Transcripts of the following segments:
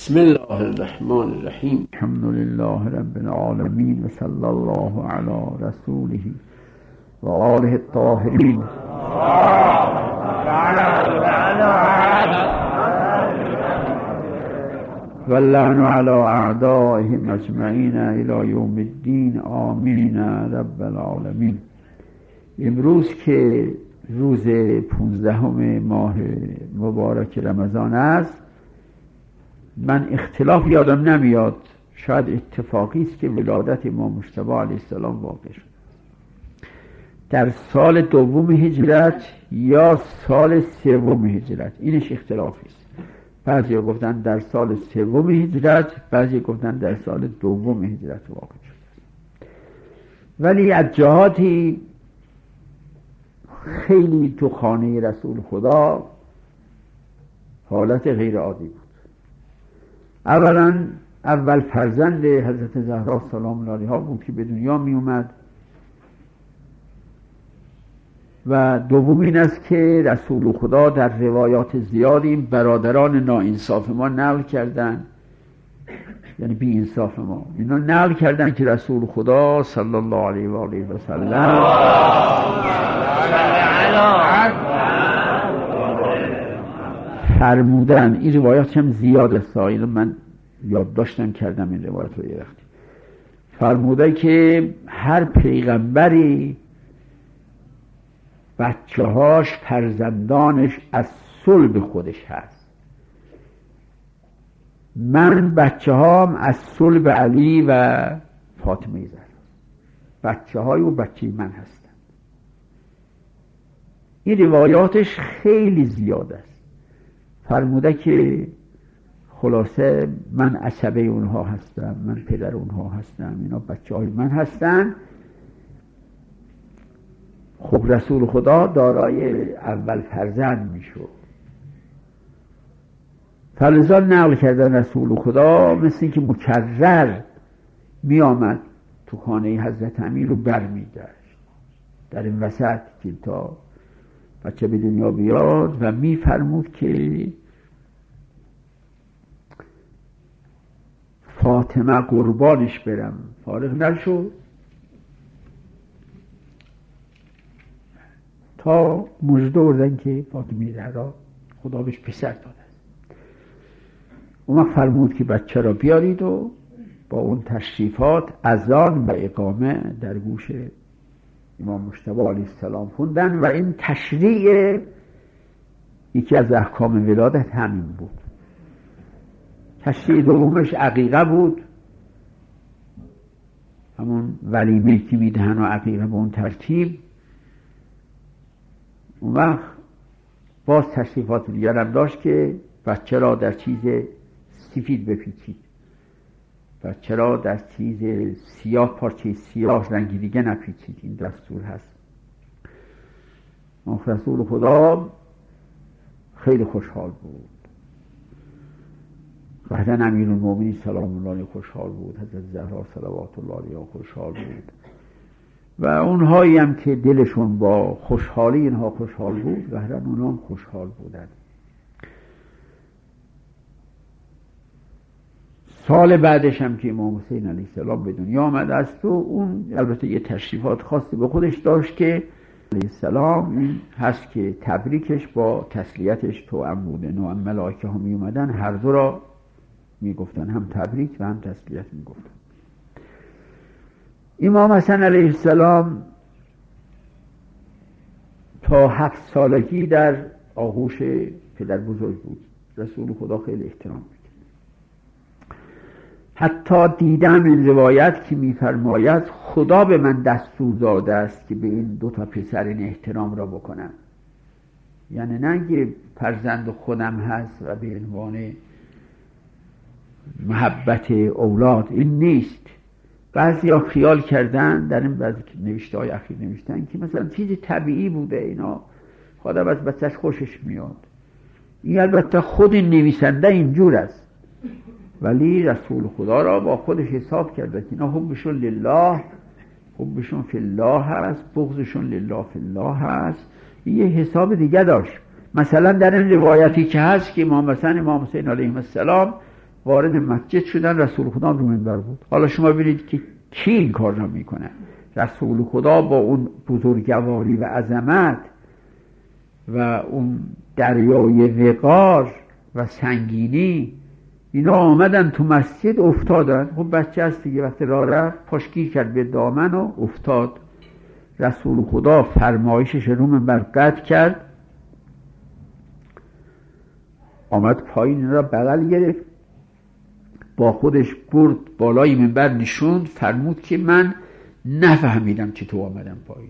بسم الله الرحمن الرحیم. الحمد لله رب العالمین و صلی الله علی رسوله و آله الطاهرین. و اللعن علی اعدائهم اجمعین الی یوم الدین. آمین رب العالمین. امروز که روز 15 ماه مبارک رمضان است، من اختلاف یادم نمیاد، شاید اتفاقی است که ولادت امام مجتبی علیه السلام واقع شد در سال 2 هجرت یا سال 3 هجرت. اینش اختلافی است. بعضی گفتن در سال 3 هجرت، بعضی گفتن در سال 2 هجرت واقع شد. ولی از جهاتی خیلی تو خانه رسول خدا حالت غیر عادی بود. اول فرزند حضرت زهرا سلام الله علیها بود که به دنیا می اومد، و دوم این است که رسول خدا در روایات زیادی برادران ناانصاف ما نقل کردن، یعنی بی انصاف ما، اینا نقل کردن که رسول خدا صلی الله علیه و آله و سلم فرمودن. این روایات هم زیاد است، من یادداشتم کردم این روایت رو یه وقتی. فرموده که هر پیغمبری بچه‌هاش، فرزندانش از صلب خودش هست. من بچه‌هام از صلب علی و فاطمه زهرا، بچه‌های و بچه من هستن. این روایاتش خیلی زیاد است. فرموده که خلاصه من عصبه اونها هستم، من پدر اونها هستم، اینا بچه های من هستن. خب رسول خدا دارای اول فرزند میشد، فلذا نقل کردن رسول خدا مثل این که مکرر می آمد تو خانه حضرت امیر رو بر می داشت در این وسط که تا بچه به دنیا بیاد، و می فرمود که فاطمه قربانش برم. فارغ نشد تا مژده آوردن که فاطمه زهرا خدا بهش پسر داده است. اون فرمود که بچه را بیارید و با اون تشریفات اذان و اقامه در گوش امام مجتبی علیه السلام خوندن، و این تشریع یکی از احکام ولادت همین بود. تشریع دومش عقیقه بود، همون ولیمه که میدهن و عقیقه به اون ترتیب. اون وقت باز تشریفات دیگر هم داشت که بچه را در چیز سفید بپیچید، بچه را در چیز سیاه، پارچه سیاه، رنگی دیگه نپیچید. این دستور هست. رسول خدا خیلی خوشحال بود، بعدن امیرالمومنین سلام الله علیه خوشحال بود، حضرت زهرا صلوات الله علیها خوشحال بود، و اونهایی هم که دلشون با خوشحالی اینها خوشحال بود، بعدن اونها هم خوشحال بودن. سال بعدش هم که امام حسین علیه السلام به دنیا آمد است، و اون البته یه تشریفات خاصی به خودش داشت که علیه السلام این هست که تبریکش با تسلیتش توأم بوده. نوع ملائکه ها می اومدن، هر دو را می گفتن، هم تبریک و هم تسلیت می گفتن. امام حسن علیه السلام تا 7 سالگی در آغوش پدر بزرگ بود. رسول خدا خیلی احترام می‌کرد. حتی دیدم این روایت که می‌فرماید خدا به من دستور داده است که به این 2 پسر این احترام را بکنم. یعنی نه اینکه فرزند خودم هست و به عنوان محبت اولاد، این نیست. بعضیا خیال کردن در این بعضی نوشته های اخیر نوشتن که مثلا چیزی طبیعی بوده، اینا خدا از بچه‌ش خوشش میاد. این البته خود نویسنده اینجور است، ولی رسول خدا را با خودش حساب کرده که اینا حبشون لله، حبشون فی الله هست، بغضشون لله فی الله هست. یه حساب دیگه داشت. مثلا در این روایتی که هست که امام حسین علیه السلام وارد مسجد شدن، رسول خدا رو منبر بود. حالا شما ببینید که کی این کار را میکنه؟ رسول خدا با اون بزرگواری و عظمت و اون دریای وقار و سنگینی، اینا آمدن تو مسجد افتادن. خب بچه هست دیگه، وقتی راه رفت پاشگیر کرد به دامن و افتاد. رسول خدا فرمایشش رو منبر قطع کرد، آمد پایین را بغل گرفت، با خودش برد بالای منبر نشوند، فرمود که من نفهمیدم که تو آمدم پایین.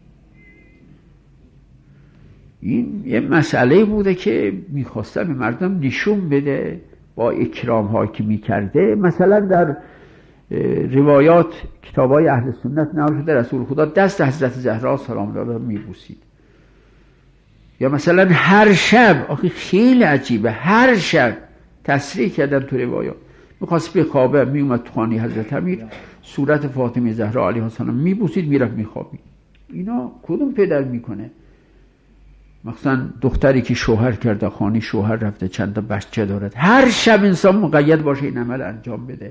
این یه مسئله بوده که میخواستم به مردم نشون بده با اکرام هایی که میکرده. مثلا در روایات کتابای اهل سنت نقل شده رسول خدا دست حضرت زهرا سلام الله علیها میبوسید. یا مثلا هر شب، آخه خیلی عجیبه، هر شب تصریح کردن تو روایات، میخواست به خوابه، میومد تو خانه حضرت امیر صورت فاطمه زهرا علیها السلام میبوسید، میرفت میخوابید. اینا کدوم پدر میکنه؟ مثلا دختری که شوهر کرده، خانه شوهر رفته، چند تا بچه دارد، هر شب انسان مقید باشه این عمل انجام بده.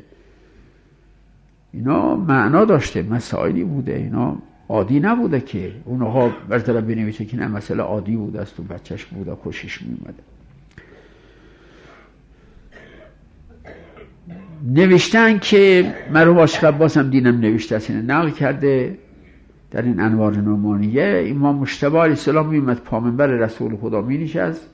اینا معنا داشته، مسائلی بوده، اینا عادی نبوده که اون آقا برطرف بنویسه که نه مسئله عادی بوده است و بچهش بوده خوشش میومده. نوشتن که مرحوم عاشق عباس هم دینم نوشته است، نقل کرده در این انوار نعمانیه، امام مجتبی علیه السلام میومد پا منبر رسول خدا می نشست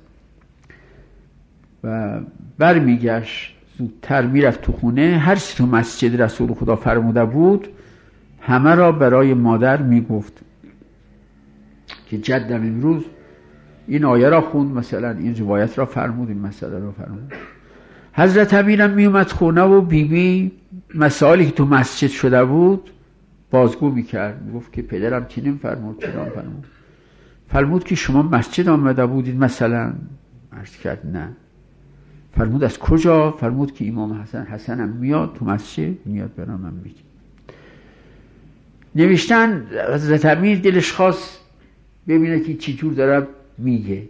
و برمیگشت زودتر میرفت تو خونه، هر چی تو مسجد رسول خدا فرموده بود همه را برای مادر میگفت که جدم امروز این آیه را خوند، مثلا این روایت را فرمود، این مسئله را فرمود. حضرت امیرم میومد خونه و بیبی مسائلی که تو مسجد شده بود بازگو میکرد، میگفت که پدرم چنین فرمود، چنان فرمود. فرمود که شما مسجد آمده بودید مثلا؟ عرض کرد نه. فرمود از کجا؟ فرمود که امام حسنم میاد تو مسجد، میاد برام من میگه. نوشتن حضرت امیر دلش خواست ببینه که چی جور داره میگه.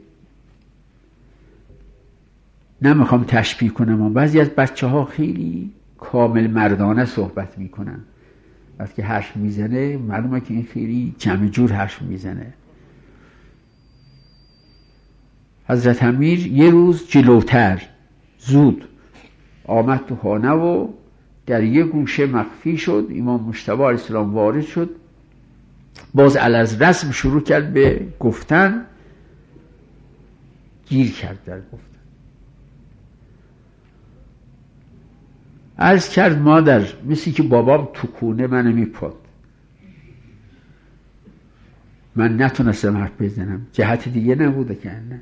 نمیخوام تشبیه کنم، بعضی از بچه ها خیلی کامل مردانه صحبت میکنن، وقتی حرف میزنه معلومه که این خیلی جمع جور حرف میزنه. حضرت امیر یه روز جلوتر زود آمد تو خانه و در یه گوشه مخفی شد. امام مجتبی علیه السلام وارد شد، باز علیز رسم شروع کرد به گفتن، گیر کرد در گفتن. عرض کرد مادر مثل که بابام تو کونه منو میپاد، من نتونستم حرف بزنم، جهت دیگه نبوده که نه.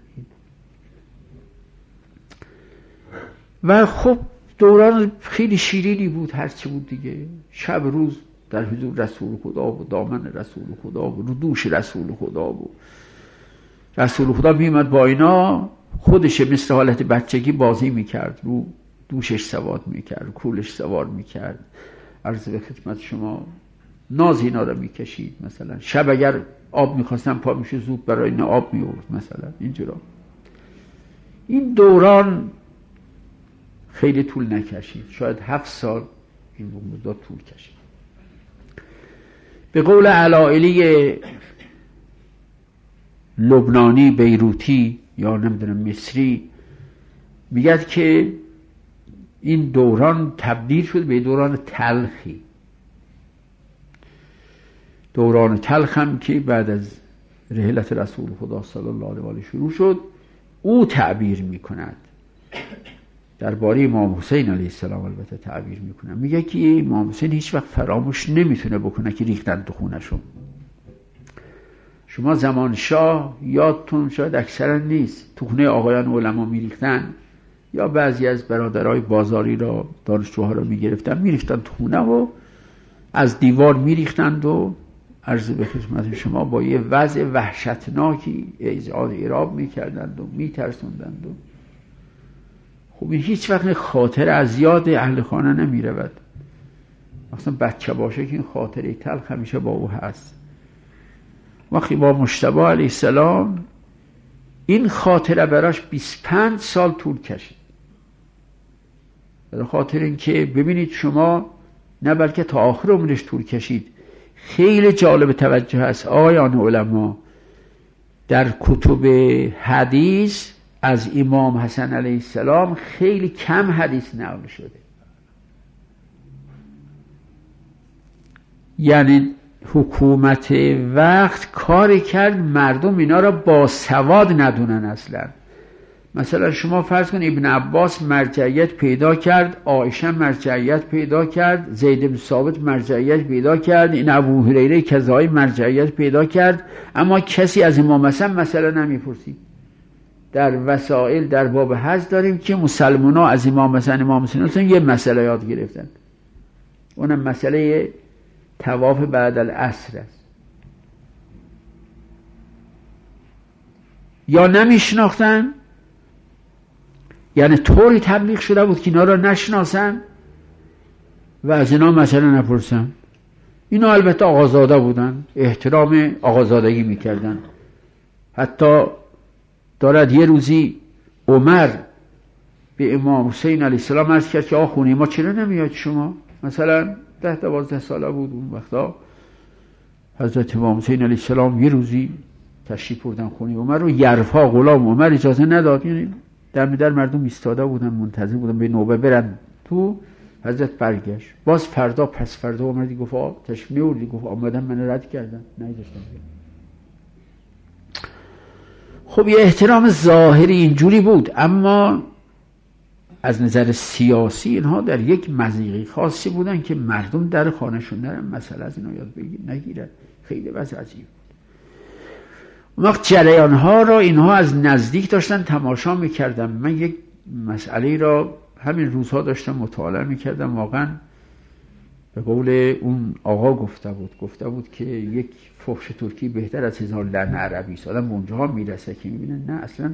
و خب دوران خیلی شیرینی بود، هرچی بود دیگه، شب روز در حضور رسول خدا و دامن رسول خدا و رو دوش رسول خدا و رسول خدا میمد با اینا، خودش مثل حالت بچگی بازی میکرد، رو دوشش سوار میکرد، رو کولش سوار میکرد، عرض به خدمت شما ناز اینا رو میکشید. مثلا شب اگر آب میخواستن پا میشه زود برای اینا آب میورد، مثلا اینجورا. این دوران خیلی طول نکشید، شاید 7 سال این مدت طول کشید. به قول علائلی لبنانی بیروتی یا نمیدونم مصری میگد که این دوران تبدیل شد به دوران تلخی. دوران تلخ هم که بعد از رحلت رسول خدا صلی الله علیه و آله شروع شد، او تعبیر میکند درباره امام حسین علیه السلام. البته تعبیر میکنه، میگه که امام حسین هیچ وقت فراموش نمیتونه بکنه که ریختن تو خونشون. شما زمان شاه یادتون شاید اکثرا نیست، تو خونه آقایان علما میریختن، یا بعضی از برادرای بازاری را، دانشجوها را میگرفتن میریختن تو خونه و از دیوار میریختند و عرض به خدمت شما با یه وضع وحشتناکی ایجاد اعراب میکردند و میترسوندند. و خب این هیچ وقت خاطر از یاد اهل خانه نمیرود. مثلا بچه باشه که این خاطره تلخ همیشه با او هست. وقتی با مجتبی علیه السلام این خاطره براش 25 سال طول کشید. به خاطر اینکه ببینید شما، نه بلکه تا آخر عمرش طول کشید. خیلی جالب توجه است آقایان علما، در کتب حدیث از امام حسن علیه السلام خیلی کم حدیث نقل شده. یعنی حکومت وقت کاری کرد مردم اینا را با سواد ندونن اصلا. مثلا شما فرض کن ابن عباس مرجعیت پیدا کرد، عایشه مرجعیت پیدا کرد، زید بن ثابت مرجعیت پیدا کرد، این ابو هریره کذایی مرجعیت پیدا کرد، اما کسی از امام حسن مثلا نمیپرسید. در وسائل در باب حج داریم که مسلمان‌ها از امام حسن یه مسئله یاد گرفتن، اونم مسئله طواف بعد العصر است. یا نمیشناختن، یعنی طوری تبلیغ شده بود که اینا را نشناسن و از اینا مسئله نپرسن. اینا البته آقازاده بودن، احترام آقازادگی میکردن. حتی دارد یه روزی عمر به امام حسین علیه السلام عرض کرد که آقا خونه ما چرا نمیاد شما؟ مثلا 10-12 ساله بود اون وقتا. حضرت امام حسین علیه السلام یه روزی تشریف بردن خونه عمر رو، یرفا غلام عمر اجازه نداد، یعنی در مردم ایستاده بودن منتظر بودن به نوبه برن تو. حضرت برگشت، باز فردا پس فردا اومدی گفت تشریف نیوردی، گفت آمدن من رد کردن، نگذاشتن. خب یه احترام ظاهری اینجوری بود، اما از نظر سیاسی اینها در یک مضیقه خاصی بودن که مردم در خانهشون نرن مسئله از اینا یاد نگیرن. خیلی وضع عجیب بود. اون وقت جریانها را اینها از نزدیک داشتن تماشا میکردن. من یک مسئله را همین روزها داشتم مطالعه میکردم، واقعا به قول اون آقا گفته بود که یک فحش ترکی بهتر از 1000 لعن عربی است. آدم به اونجاها میرسه که میبینه نه اصلا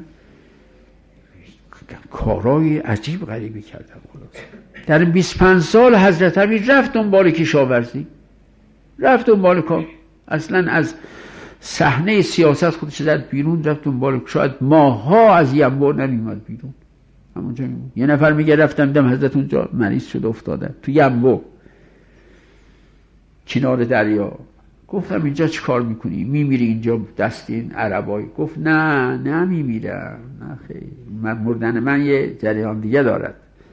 کارهای عجیب غریبی کردن. در 25 سال حضرت امیر رفت دنبال کشاورزی، رفت دنبال کار، اصلا از صحنه سیاست خودش زد بیرون، رفت دنبال، شاید ماها از ینبو نمیومد بیرون، همونجا میمون. یه نفر میگه رفتم دیدم حضرت اونجا مریض شده افتاده تو ینبو کنار دریا. گفتم اینجا چی کار میکنی؟ میمیری اینجا دست این عربایی؟ گفت نه نمیمیرم، نه خیلی، مردن من یه جریان دیگه دارد.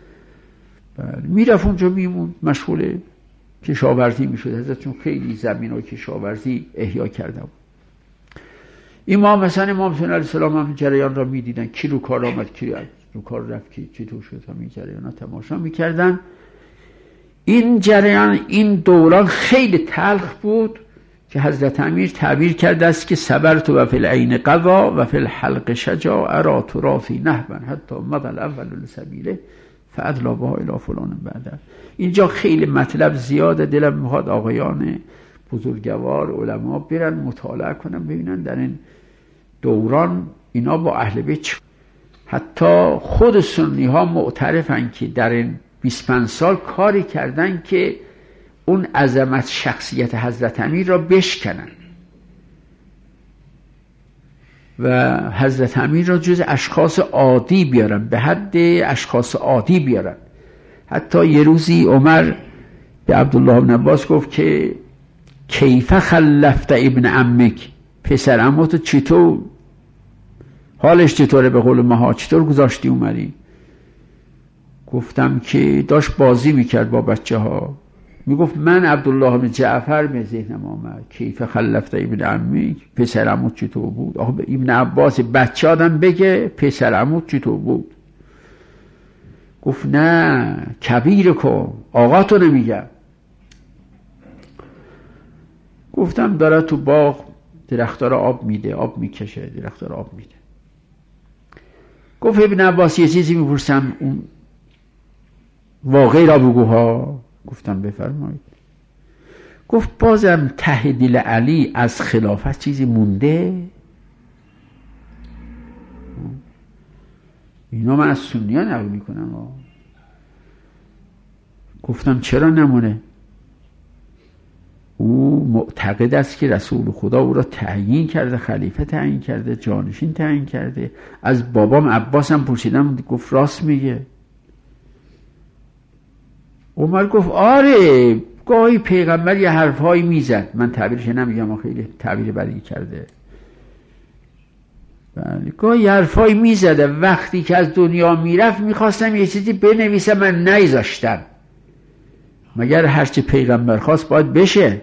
میرفت اونجا میمون، مشغول کشاورزی میشد. حضرتشون خیلی زمین و کشاورزی احیا کرده بود. امام حسین علیه السلام هم جریان را میدیدن، کی رو کار آمد کی رو کار رفت، کی چطور شد، همین جریان ها تماشا میکردن. این جریان، این دوران خیلی تلخ بود که حضرت امیر تعبیر کرده است که صبرت و فی العین قضا و فی الحلق شجاع را تراثی نهبا حتی مضى الاول لسبیله فادلا بها الی فلان بعد. اینجا خیلی مطلب زیاده، دلم میخواد آقایان بزرگوار علما برن مطالعه کنن ببینن در این دوران اینا با اهل بیت، حتی خود سنی ها معترفن که در این 25 سال کاری کردن که اون عظمت شخصیت حضرت امیر را بشکنن و حضرت امیر را جز اشخاص عادی بیارن، به حد اشخاص عادی بیارن. حتی یه روزی عمر به عبدالله بن عباس گفت که کیف خلفت ابن عمک، پسر عموتو چطور حالش چطوره، به قول ماها چطور گذاشتی اومدی؟ گفتم که داشت بازی میکرد با بچه ها. میگفت من عبدالله بن جعفر به ذهنم آمد، کیف خلفت ابن عمک، پسر عموت چطور بود؟ آخه ابن عباس بچه آدم بگه پسر عموت چطور بود؟ گفت نه کبیر کن، آقا تو نمیگم. گفتم داره تو باغ درخت‌ها را آب میده، آب میکشه، درخت‌ها را آب میده. گفت ابن عباس یه چیزی میپرسم، اون واقعی را بگوها. گفتم بفرمایید. گفت بازم ته دل علی از خلافت چیزی مونده؟ اینا من از سنی ها نقل میکنم. گفتم چرا نمونه؟ او معتقد است که رسول خدا او را تعیین کرده، خلیفه تعیین کرده، جانشین تعیین کرده. از بابام عباس هم پرسیدم، گفت راست میگه. عمر گفت آره گاهی پیغمبر یه حرفهایی میزد، من تعبیرش نمیگم و خیلی تعبیر بدی کرده، بله گاهی حرفهایی میزده، وقتی که از دنیا میرفت میخواستم یه چیزی بنویسم من نیذاشتم، مگر هرچی پیغمبر خواست باید بشه.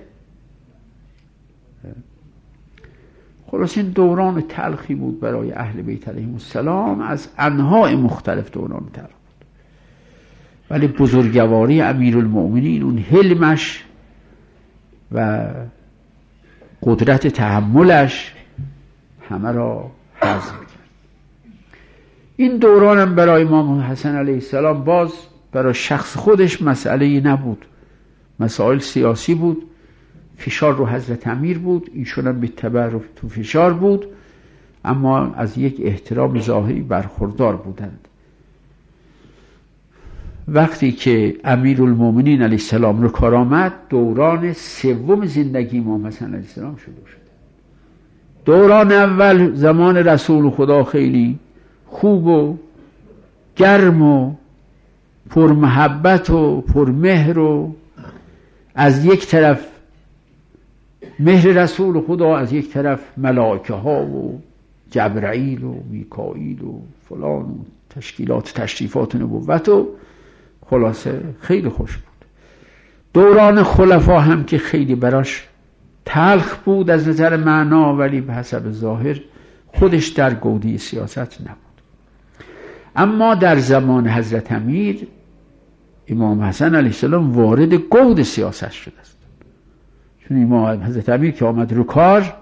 خلاص این دوران تلخی بود برای اهل بیت علیهم السلام، از انواع مختلف دوران تلخ بود، ولی بزرگواری امیرالمؤمنین، اون حلمش و قدرت تحملش همه را حذف کرد. این دوران هم برای امام حسن علیه السلام باز برای شخص خودش مسئله نبود، مسائل سیاسی بود، فشار رو حضرت امیر بود، ایشون هم به تبع تو فشار بود، اما از یک احترام ظاهری برخوردار بودند. وقتی که امیرالمومنین علیه السلام رو کار آمد، دوران سوم زندگی امام حسن علیه السلام شروع شد. دوران اول زمان رسول خدا خیلی خوب و گرم و پرمحبت و پرمهر، و از یک طرف مهر رسول خدا، از یک طرف ملائکه ها و جبرائیل و میکائیل و فلان و تشکیلات تشریفات نبوت، و خلاصه خیلی خوش بود. دوران خلفا هم که خیلی براش تلخ بود از نظر معنا، ولی به حسب ظاهر خودش در گودی سیاست نبود. اما در زمان حضرت امیر امام حسن علیه السلام وارد گود سیاست شده است، چون امام حضرت امیر که آمد رو کار،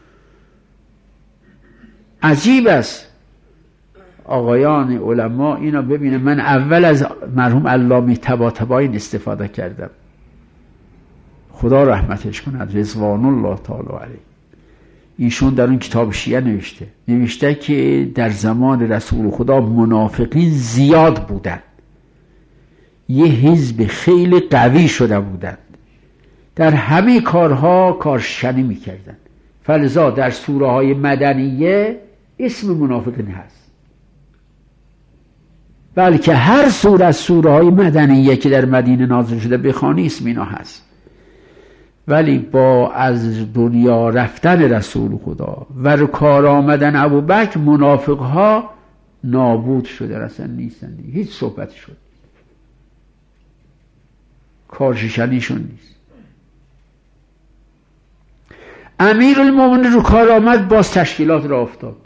عجیب است آقایان علما اینا ببینه. من اول از مرحوم علامه طباطبایی استفاده کردم، خدا رحمتش کند، رضوان الله تعالی علیه. ایشون در اون کتاب شیعه نوشته که در زمان رسول خدا منافقین زیاد بودند، یه حزب خیلی قوی شده بودند، در همه کارها کارشکنی میکردند، فلذا در سوره های مدنیه اسم منافقین هست، بلکه هر سوره از سوره های مدنیه که در مدینه نازل شده بخوانی اسم اینا هست. ولی با از دنیا رفتن رسول خدا و کار آمدن ابوبکر، منافق ها نابود شده، اصلا نیستن، هیچ صحبتی شد، کارشکنیشون نیست. امیرالمومنین رو کار آمد، باز تشکیلات را افتاد،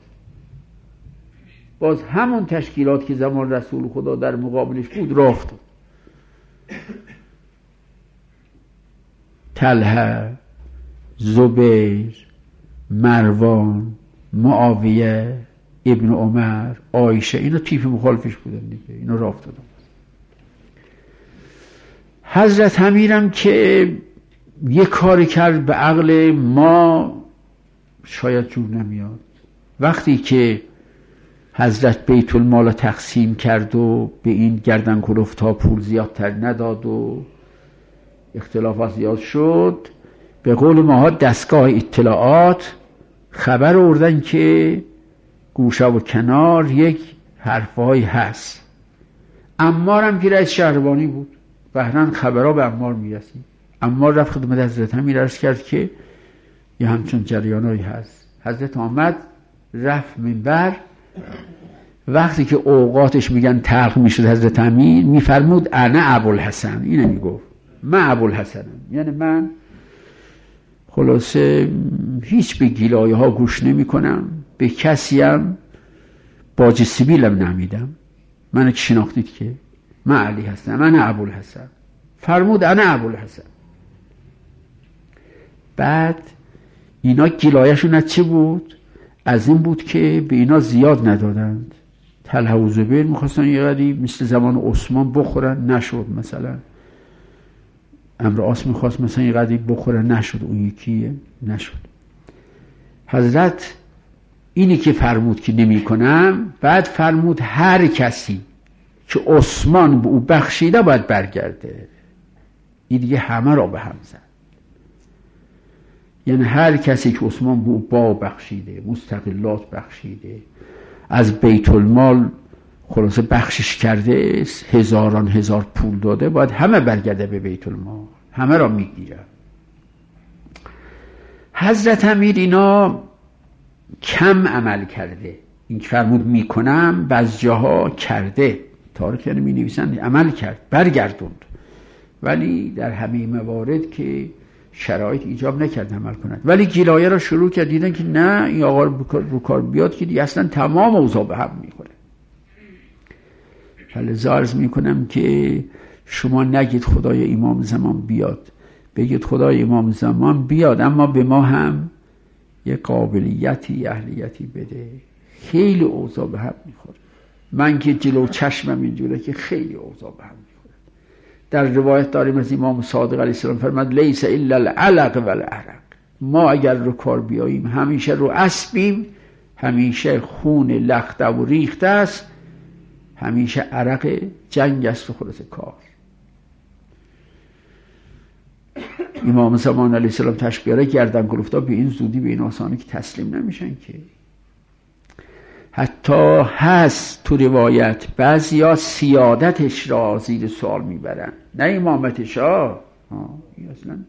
باز همون تشکیلات که زمان رسول خدا در مقابلش بود را افتاد. طلحه، زبیر، مروان، معاویه، ابن عمر، عایشه، اینا تیپ مخالفش بودن دیگه، اینا را افتادن. حضرت امیرم که یه کاری کرد به عقل ما شاید جور نمیاد. وقتی که حضرت بیت المال تقسیم کرد و به این گردن کلفتا پول زیادتر نداد و اختلافات زیاد شد، به قول ماها دستگاه اطلاعات خبر آوردن که گوشه و کنار یک حرفهایی هست. عمار هم که رئیس شهربانی بود، بهرن خبرها به عمار میرسید. عمار رفت خدمت حضرت امیر عرض کرد که یه همچون جریانایی هست. حضرت آمد رفت منبر، وقتی که اوقاتش میگن تلخ میشد حضرت امیر میفرمود انا ابوالحسن، اینه میگفت من ابوالحسنم، یعنی من خلاصه هیچ به گیلایه ها گوش نمی کنم، به کسیم باج سیبیلم نمیدم، من که شناختید که من علی هستم، من ابوالحسن. فرمود انا ابوالحسن. بعد اینا گیلایشون از چه بود؟ از این بود که به اینا زیاد ندادند. طلحه و زبیر میخواستن یه قدری مثل زمان عثمان بخورن، نشد. مثلا امر آس میخواست مثلا یه قدری بخورن، نشد. اون یکیه، نشد. حضرت اینی که فرمود که نمی کنم، بعد فرمود هر کسی که عثمان به او بخشیده باید برگرده. این دیگه همه را به هم زد، یعنی هر کسی که عثمان به او با بخشیده، مستقلات بخشیده، از بیت المال خلاصه بخشش کرده، هزاران هزار پول داده، باید همه برگرده به بیت المال، همه را میگیره. حضرت امیر اینا کم عمل کرده، این که فرمود میکنم بعض جاها کرده، تارک می نویسند عمل کرد، برگردوند، ولی در همه موارد که شرایط ایجاب نکرد عمل کند. ولی گلایه را شروع کرد، دیدن که نه این آقا رو کار بیاد که دیگه اصلا تمام اوضاع به هم میخوره. فلذا عرض میکنم که شما نگید خدای امام زمان بیاد، بگید خدای امام زمان بیاد اما به ما هم یه قابلیتی اهلیتی بده. خیلی اوضاع به هم میخوره. من که جلو چشمم اینجوره که خیلی اوضاع به هم میخوره. در روایت داریم از امام صادق علیه السلام فرمود لیس الا العلق والعرق، ما اگر رو کار بیاییم همیشه رو اسبیم، همیشه خون لخته و ریخته است، همیشه عرق جنگ است و خلاص کار. امام زمان علیه السلام تشبیه گردن گرفتا به این زودی به این آسانی که تسلیم نمیشن که. حتی هست تو روایت بعضیا سیادتش را زیر سوال میبرن، نه امامتش ها. این اصلا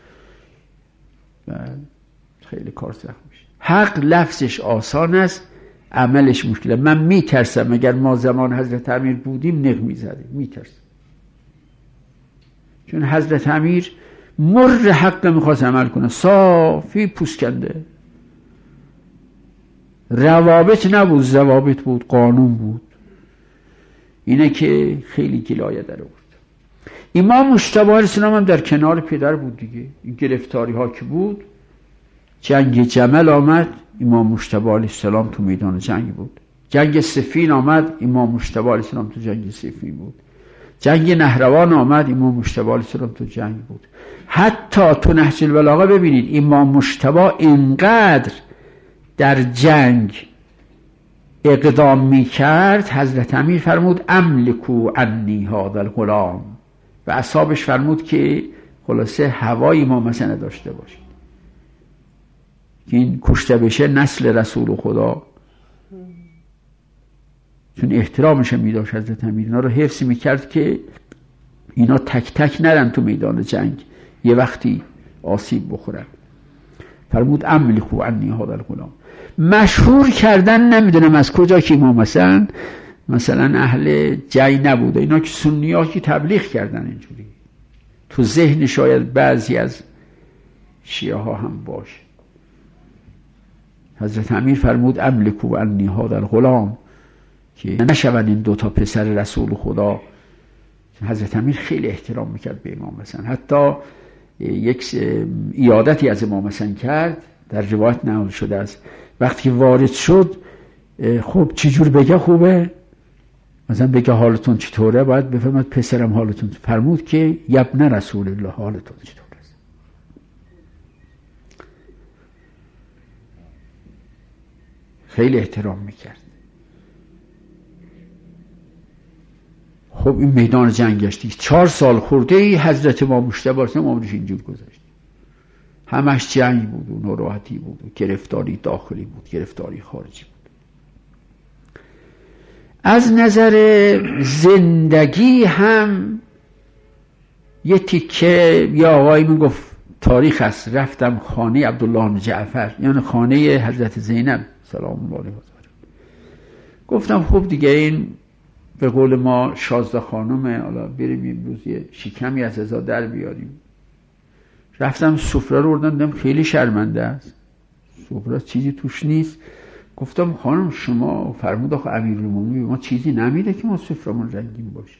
خیلی کار سخت میشه. حق لفظش آسان است، عملش مشکله. من میترسم اگر ما زمان حضرت امیر بودیم نق میزدیم، میترسم، چون حضرت امیر مر حق میخواست عمل کنه، صافی پوست کنده، روابط نبود، ضوابط بود، قانون بود. اینه که خیلی گلایه در آورد. امام مجتبی علیه السلام هم در کنار پدر بود دیگه. این گرفتاری ها که بود، جنگ جمل آمد، امام مجتبی علیه السلام تو میدان جنگ بود. جنگ صفین آمد، امام مجتبی علیه السلام تو جنگ صفین بود. جنگ نهروان آمد، امام مجتبی علیه السلام تو جنگ بود. حتی تو نهج البلاغه ببینید امام مجتبی اینقدر در جنگ اقدام میکرد، حضرت امیر فرمود املکو عنی هذا الغلام، و اصحابش فرمود که خلاصه هوای ما مثلا داشته باشید که این کشته بشه نسل رسول خدا، چون احترامش میداشت حضرت امیر، اینا رو حفظ میکرد که اینا تک تک نرن تو میدان جنگ یه وقتی آسیب بخورن. فرمود املکو عنی هذا الغلام. مشهور کردن نمیدونم از کجا که ما مثلا اهل جنگ نبوده، اینا که سنی ها که تبلیغ کردن اینجوری، تو ذهن شاید بعضی از شیعه ها هم باشه. حضرت امیر فرمود املکو عنی هذا الغلام، که نشون این دوتا پسر رسول خدا. حضرت امیر خیلی احترام میکرد به امام حسن، حتی یک عیادتی از امام حسن کرد، در روایت نقل شده است وقتی وارد شد خب چجور بگه خوبه، مثلا بگه حالتون چطوره، باید بفرماد پسرم حالتون، فرمود که یبن رسول الله حالتون چطور است. خیلی احترام میکرد. خب این میدان جنگ گشتی 4 سال خورده ای حضرت امام مجتبی عمرش اینجور گذشت، همش جنگ بود و ناراحتی بود و گرفتاری داخلی بود، گرفتاری خارجی بود. از نظر زندگی هم یه تیکه، یا آقای من گفت تاریخ هست، رفتم خانه عبدالله بن جعفر، یعنی خانه حضرت زینب سلام الله علیها. گفتم خب دیگه این به قول ما شازده خانمه، حالا بریم امروز یه شکمی از ازا در بیاریم. رفتم سفره رو بردم، دیدم خیلی شرمنده است، سفره چیزی توش نیست. گفتم خانم شما، فرمود آخه امیرالمومنین ما چیزی نمیده که ما سفرمون رنگین باشه.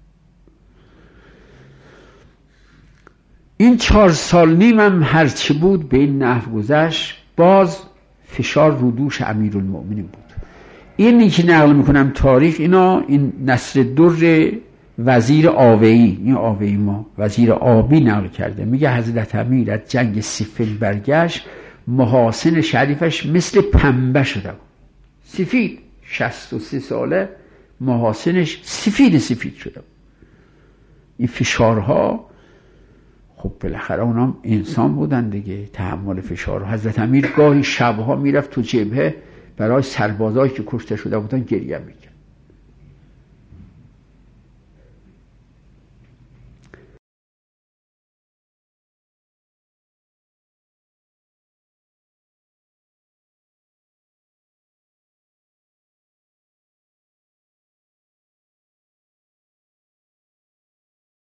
این 4 سال نیمم هرچی بود به این نحو گذشت، باز فشار رو دوش امیرالمومنین بود. اینی که نقل میکنم تاریخ، این نصرالدر وزیر آویی، این آویی ما وزیر آبی نقل کرده، میگه حضرت امیر از جنگ صفین برگشت، محاسن شریفش مثل پنبه شده بود، سفید، 63 ساله محاسنش سفید شده بود. این فشارها خب بالاخره اونام انسان بودن دیگه، تحمل فشارها. حضرت امیر گاهی شبها میرفت تو جبهه برای سربازایی که کشته شده بودن گریه میکرد.